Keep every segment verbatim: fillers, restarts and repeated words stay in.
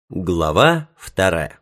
Глава вторая.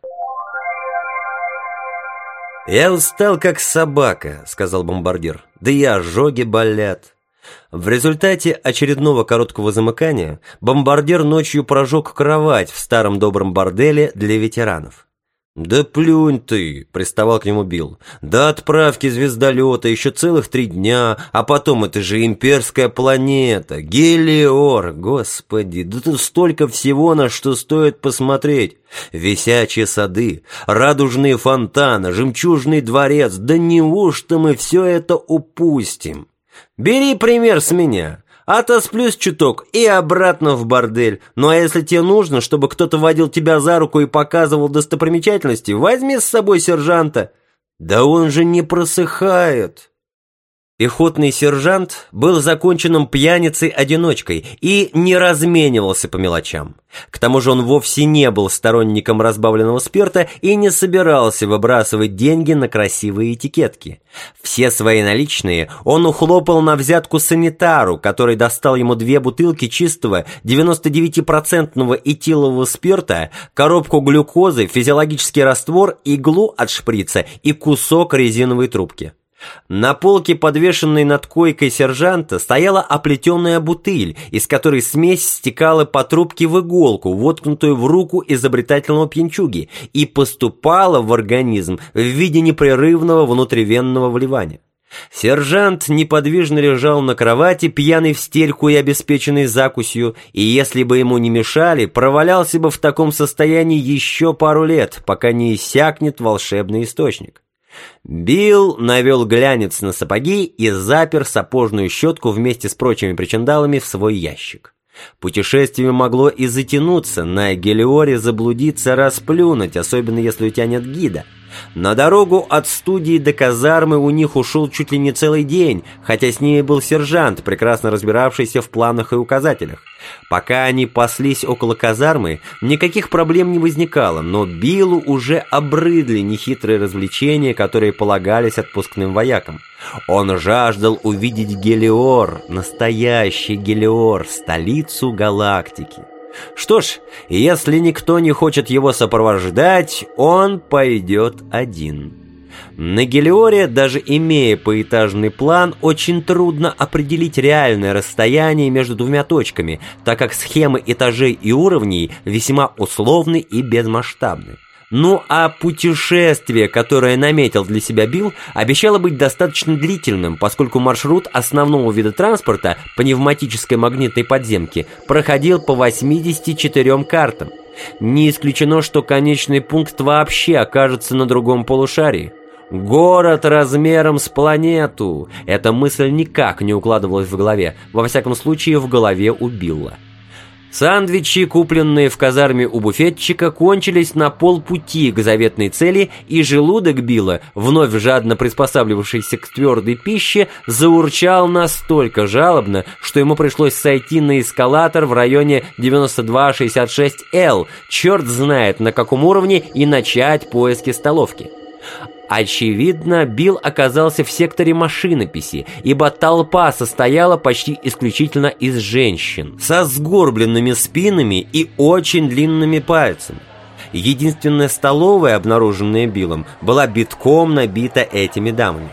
«Я устал, как собака», — сказал бомбардир. «Да и ожоги болят». В результате очередного короткого замыкания бомбардир ночью прожег кровать в старом добром борделе для ветеранов. «Да плюнь ты», — приставал к нему Билл. «До отправки звездолета еще целых три дня, а потом это же имперская планета, Гелиор, господи, да тут столько всего, на что стоит посмотреть. Висячие сады, радужные фонтаны, жемчужный дворец, да неужто мы все это упустим? Бери пример с меня». Отосплюсь чуток и обратно в бордель. Ну а если тебе нужно, чтобы кто-то водил тебя за руку и показывал достопримечательности, возьми с собой сержанта. Да он же не просыхает. Пехотный сержант был законченным пьяницей-одиночкой и не разменивался по мелочам. К тому же он вовсе не был сторонником разбавленного спирта и не собирался выбрасывать деньги на красивые этикетки. Все свои наличные он ухлопал на взятку санитару, который достал ему две бутылки чистого девяносто девять процентов этилового спирта, коробку глюкозы, физиологический раствор, иглу от шприца и кусок резиновой трубки. На полке, подвешенной над койкой сержанта, стояла оплетенная бутыль, из которой смесь стекала по трубке в иголку, воткнутую в руку изобретательного пьянчуги, и поступала в организм в виде непрерывного внутривенного вливания. Сержант неподвижно лежал на кровати, пьяный в стельку и обеспеченный закусью, и если бы ему не мешали, провалялся бы в таком состоянии еще пару лет, пока не иссякнет волшебный источник. Билл навел глянец на сапоги и запер сапожную щетку вместе с прочими причиндалами в свой ящик. Путешествие могло и затянуться, на Гелиоре заблудиться, расплюнуть, особенно если у тебя нет гида. На дорогу от студии до казармы у них ушел чуть ли не целый день, хотя с ними был сержант, прекрасно разбиравшийся в планах и указателях. Пока они паслись около казармы, никаких проблем не возникало, но Биллу уже обрыдли нехитрые развлечения, которые полагались отпускным воякам. Он жаждал увидеть Гелиор, настоящий Гелиор, столицу галактики. Что ж, если никто не хочет его сопровождать, он пойдет один. На Гелиоре, даже имея поэтажный план, очень трудно определить реальное расстояние между двумя точками, так как схемы этажей и уровней весьма условны и безмасштабны. Ну а путешествие, которое наметил для себя Билл, обещало быть достаточно длительным, поскольку маршрут основного вида транспорта, пневматической магнитной подземки, проходил по восьмидесяти четырем картам. Не исключено, что конечный пункт вообще окажется на другом полушарии. Город размером с планету! Эта мысль никак не укладывалась в голове, во всяком случае в голове у Билла. Сандвичи, купленные в казарме у буфетчика, кончились на полпути к заветной цели, и желудок Билла, вновь жадно приспосабливавшийся к твердой пище, заурчал настолько жалобно, что ему пришлось сойти на эскалатор в районе девяносто два шестьдесят шесть эл, черт знает на каком уровне, и начать поиски столовки. Очевидно, Билл оказался в секторе машинописи, ибо толпа состояла почти исключительно из женщин, со сгорбленными спинами и очень длинными пальцами. Единственная столовая, обнаруженная Биллом, была битком набита этими дамами.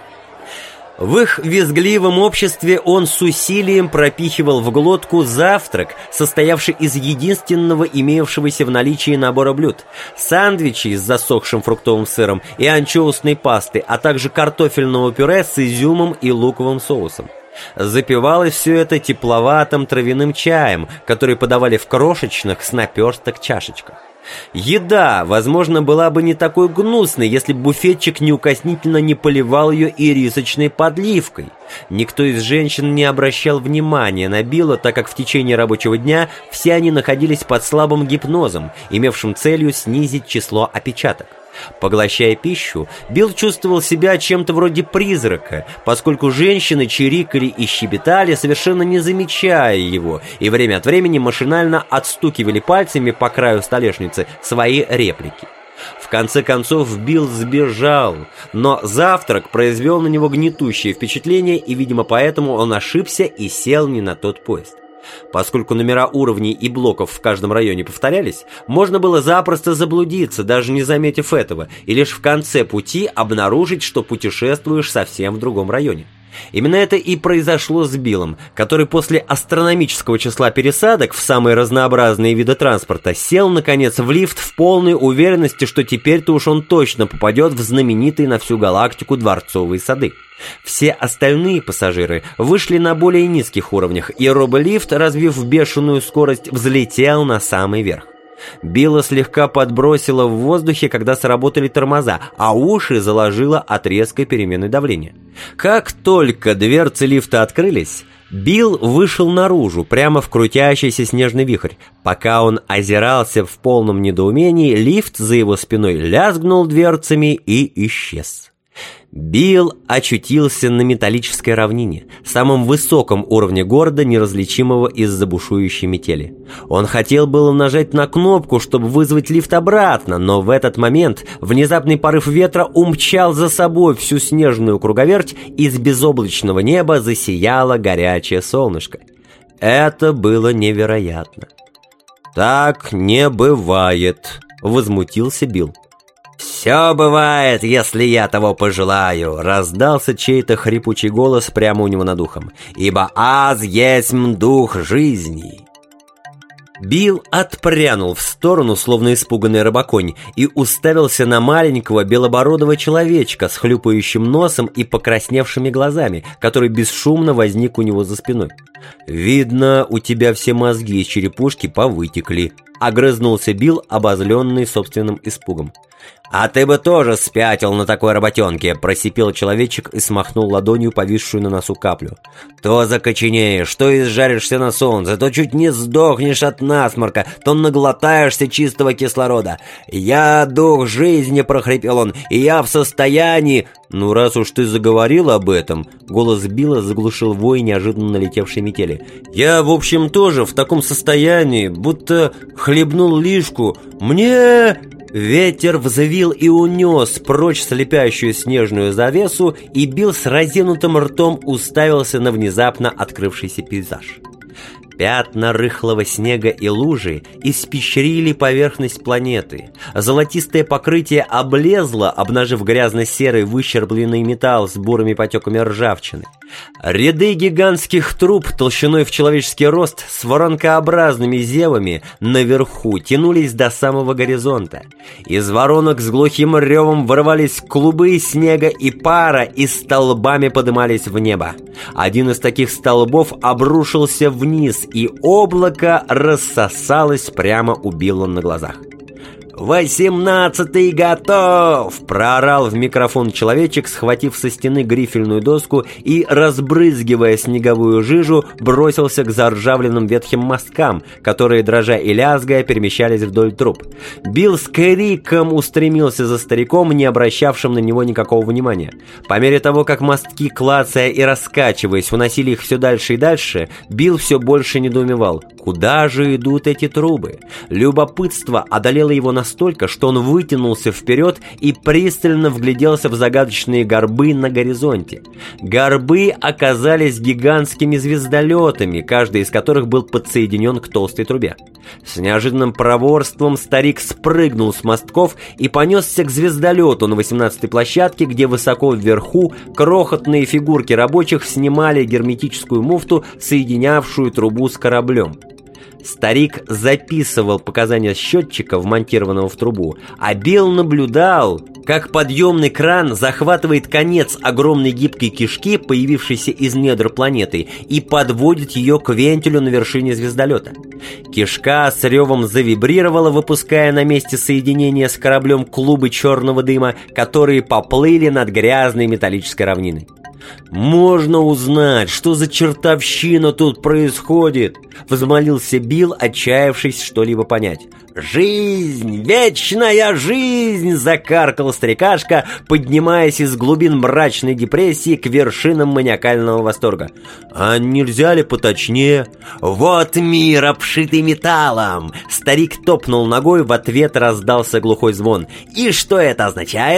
В их визгливом обществе он с усилием пропихивал в глотку завтрак, состоявший из единственного имевшегося в наличии набора блюд: сандвичей с засохшим фруктовым сыром и анчоусной пасты, а также картофельного пюре с изюмом и луковым соусом. Запивалось все это тепловатым травяным чаем, который подавали в крошечных с наперсток чашечках. Еда, возможно, была бы не такой гнусной, если бы буфетчик неукоснительно не поливал ее ирисочной подливкой. Никто из женщин не обращал внимания на Билла, так как в течение рабочего дня все они находились под слабым гипнозом, имевшим целью снизить число опечаток. Поглощая пищу, Билл чувствовал себя чем-то вроде призрака, поскольку женщины чирикали и щебетали, совершенно не замечая его, и время от времени машинально отстукивали пальцами по краю столешницы свои реплики. В конце концов Билл сбежал, но завтрак произвел на него гнетущее впечатление, и, видимо, поэтому он ошибся и сел не на тот поезд. Поскольку номера уровней и блоков в каждом районе повторялись, можно было запросто заблудиться, даже не заметив этого, и лишь в конце пути обнаружить, что путешествуешь совсем в другом районе. Именно это и произошло с Биллом, который после астрономического числа пересадок в самые разнообразные виды транспорта сел, наконец, в лифт в полной уверенности, что теперь-то уж он точно попадет в знаменитые на всю галактику Дворцовые сады. Все остальные пассажиры вышли на более низких уровнях, и роболифт, развив бешеную скорость, взлетел на самый верх. Билла слегка подбросило в воздухе, когда сработали тормоза, а уши заложило от резкой перемены давления. Как только дверцы лифта открылись, Билл вышел наружу, прямо в крутящийся снежный вихрь. Пока он озирался в полном недоумении, лифт за его спиной лязгнул дверцами и исчез. Билл очутился на металлической равнине, самом высоком уровне города, неразличимого из-за бушующей метели. Он хотел было нажать на кнопку, чтобы вызвать лифт обратно, но в этот момент внезапный порыв ветра умчал за собой всю снежную круговерть, и с безоблачного неба засияло горячее солнышко. Это было невероятно. «Так не бывает», — возмутился Билл. «Все бывает, если я того пожелаю», — раздался чей-то хрипучий голос прямо у него над ухом. «Ибо аз есмь дух жизни». Билл отпрянул в сторону, словно испуганный рыбаконь, и уставился на маленького белобородого человечка с хлюпающим носом и покрасневшими глазами, который бесшумно возник у него за спиной. «Видно, у тебя все мозги из черепушки повытекли», — огрызнулся Билл, обозленный собственным испугом. «А ты бы тоже спятил на такой работенке», — просипел человечек и смахнул ладонью повисшую на носу каплю. «То закоченеешь, то изжаришься на солнце, то чуть не сдохнешь от насморка, то наглотаешься чистого кислорода. Я дух жизни», — прохрипел он, — «и я в состоянии...» «Ну, раз уж ты заговорил об этом», — голос Билла заглушил вой неожиданно налетевшей метели. «Я, в общем, тоже в таком состоянии, будто хлебнул лишку. Мне...» Ветер взвил и унес прочь слепящую снежную завесу, и Билл с разинутым ртом уставился на внезапно открывшийся пейзаж. Пятна рыхлого снега и лужи испещрили поверхность планеты. Золотистое покрытие облезло, обнажив грязно-серый выщербленный металл с бурыми потеками ржавчины. Ряды гигантских труб толщиной в человеческий рост с воронкообразными зевами наверху тянулись до самого горизонта. Из воронок с глухим ревом вырывались клубы снега и пара и столбами подымались в небо. Один из таких столбов обрушился вниз, и облако рассосалось прямо у Билла на глазах. «Восемнадцатый готов!» — проорал в микрофон человечек, схватив со стены грифельную доску и, разбрызгивая снеговую жижу, бросился к заржавленным ветхим мосткам, которые, дрожа и лязгая, перемещались вдоль труб. Билл с криком устремился за стариком, не обращавшим на него никакого внимания. По мере того, как мостки, клацая и раскачиваясь, уносили их все дальше и дальше, Билл все больше недоумевал. Куда же идут эти трубы? Любопытство одолело его настолько, что он вытянулся вперед и пристально вгляделся в загадочные горбы на горизонте. Горбы оказались гигантскими звездолетами, каждый из которых был подсоединен к толстой трубе. С неожиданным проворством старик спрыгнул с мостков и понесся к звездолету на восемнадцатой площадке, где высоко вверху крохотные фигурки рабочих снимали герметическую муфту, соединявшую трубу с кораблем. Старик записывал показания счетчика, вмонтированного в трубу, а Билл наблюдал, как подъемный кран захватывает конец огромной гибкой кишки, появившейся из недр планеты, и подводит ее к вентилю на вершине звездолета. Кишка с ревом завибрировала, выпуская на месте соединения с кораблем клубы черного дыма, которые поплыли над грязной металлической равниной. «Можно узнать, что за чертовщина тут происходит?» — взмолился Билл, отчаявшись что-либо понять. «Жизнь! Вечная жизнь!» — закаркал старикашка, поднимаясь из глубин мрачной депрессии к вершинам маниакального восторга. «А нельзя ли поточнее?» «Вот мир, обшитый металлом!» Старик топнул ногой, в ответ раздался глухой звон. «И что это означает?»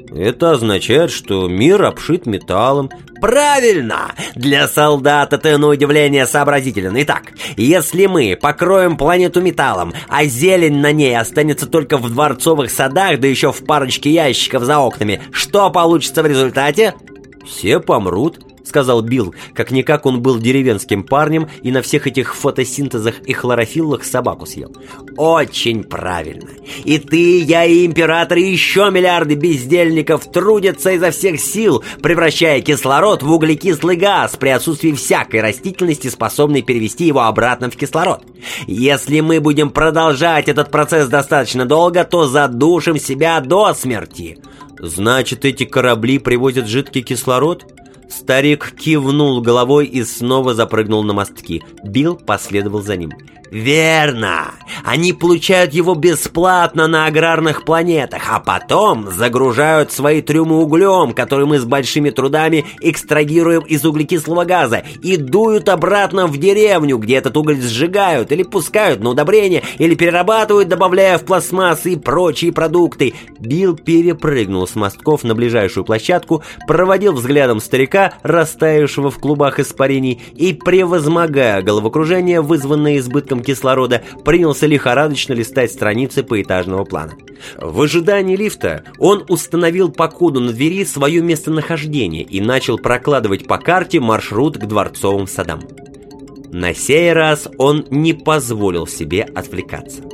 Это означает, что мир обшит металлом. Правильно! Для солдата ты на удивление сообразителен. Итак, если мы покроем планету металлом, а зелень на ней останется только в дворцовых садах, да еще в парочке ящиков за окнами, что получится в результате? Все помрут, сказал Билл. Как-никак он был деревенским парнем и на всех этих фотосинтезах и хлорофиллах собаку съел. Очень правильно. И ты, я, и император, и еще миллиарды бездельников трудятся изо всех сил, превращая кислород в углекислый газ при отсутствии всякой растительности, способной перевести его обратно в кислород. Если мы будем продолжать этот процесс достаточно долго, то задушим себя до смерти. Значит, эти корабли привозят жидкий кислород? Старик кивнул головой и снова запрыгнул на мостки. Билл последовал за ним. Верно! Они получают его бесплатно на аграрных планетах, а потом загружают свои трюмы углем, который мы с большими трудами экстрагируем из углекислого газа, и дуют обратно в деревню, где этот уголь сжигают или пускают на удобрения, или перерабатывают, добавляя в пластмассы и прочие продукты. Билл перепрыгнул с мостков на ближайшую площадку, проводил взглядом старика, растаявшего в клубах испарений, и, превозмогая головокружение, вызванное избытком кислорода, принялся лихорадочно листать страницы поэтажного плана. В ожидании лифта он установил по коду на двери свое местонахождение и начал прокладывать по карте маршрут к дворцовым садам. На сей раз он не позволил себе отвлекаться.